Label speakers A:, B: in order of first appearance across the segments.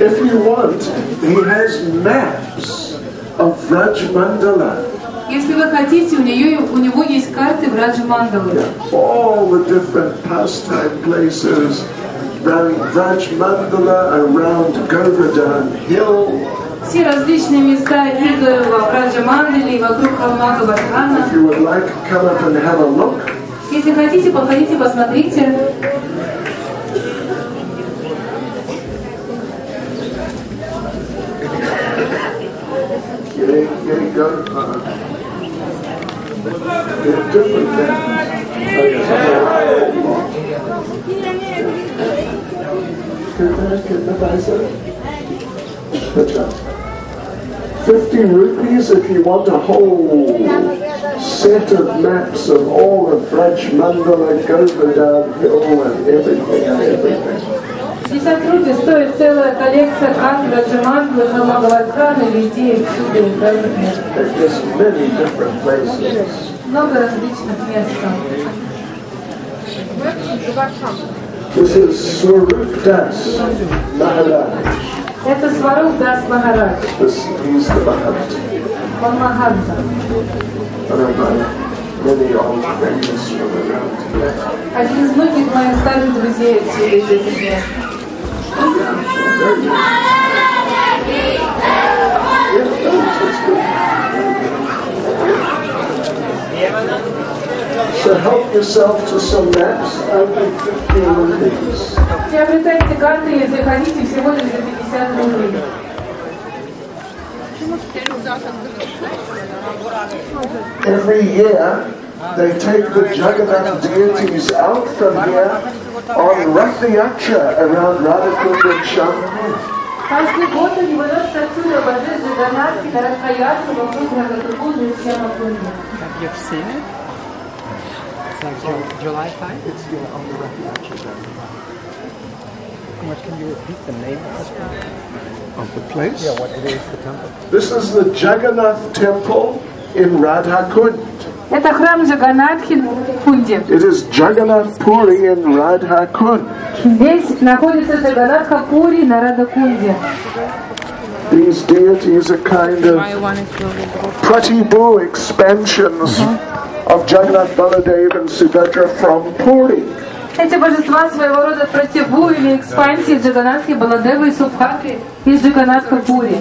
A: If you want, he has maps of Vrajmandala.
B: Если вы хотите, у него есть карты Враджамандалы.
A: All the different pastime places, Vrajmandala around Govardhan Hill.
B: Все различные места игр во Враджамандале и вокруг холма Говардхана.
A: If you would like, come up and have a look.
B: Если хотите, походите, посмотрите.
A: Here you go. Different things. 50 rupees if you want a whole set of maps of all of Vrajmandala, Govardhan Hill and everything.
B: 50 рублей стоит целая коллекция карт Враджамандалы, холма Говардхана, везде и всюду.
A: There's many different places.
B: Много различных мест.
A: This is Swarup Das Maharaj.
B: Это Сваруп Дас Махарадж.
A: He's the Mahat.
B: Он Махадза.
A: Many old friends from around here.
B: Один из многих моих старых друзей отсюда из этих мест.
A: So help yourself to some maps, only 15 rupees.
B: Приобретайте карты, если хотите, всего лишь за 50 рублей.
A: Every year, they take the Jagannath deities out from here on Rath Yatra around Radhakund and Shambhu.
B: Каждый год они выносят отсюда божественные Джаганнатхи на Радхаятру вокруг Радхакунда и Шьямакунда.
C: You've seen it? It's like July 5?
A: It's on the Rath Yatra.
C: How much can you repeat the name of this place?
A: Of the place?
C: Yeah, what it is, the temple.
A: This is the Jagannath temple in Radhakund.
B: Это храм Джаганнатхи в Кунде.
A: It is Jagannath Puri in Radhakund.
B: Здесь находится Джаганнатха Пури на Радхакунде.
A: These deities are kind of Pratibhu expansions of Jagannath Baladev and Subhadra from Puri.
B: Эти божества своего рода противу или экспансии Джаганнатхи Баладевы и Субхадри из Джаганнатха Пури.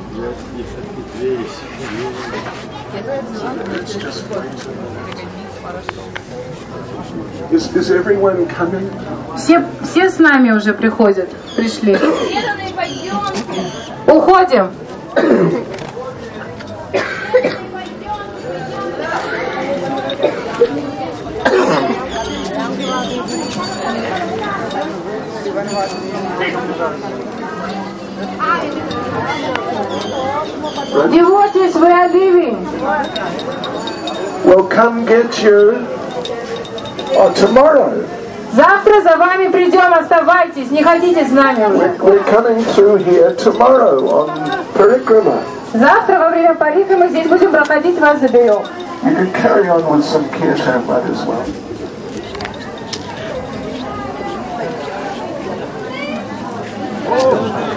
A: Is everyone coming?
B: Все с нами уже пришли. Уходим. Devotees, we are leaving.
A: We'll come get you tomorrow.
B: Завтра за вами придем, оставайтесь, не ходите с нами.
A: We're coming through here tomorrow on Parikrama.
B: Завтра во время парикрамы здесь будем проходить, вас заберем.
A: You can carry on with some kirtan as well. Oh.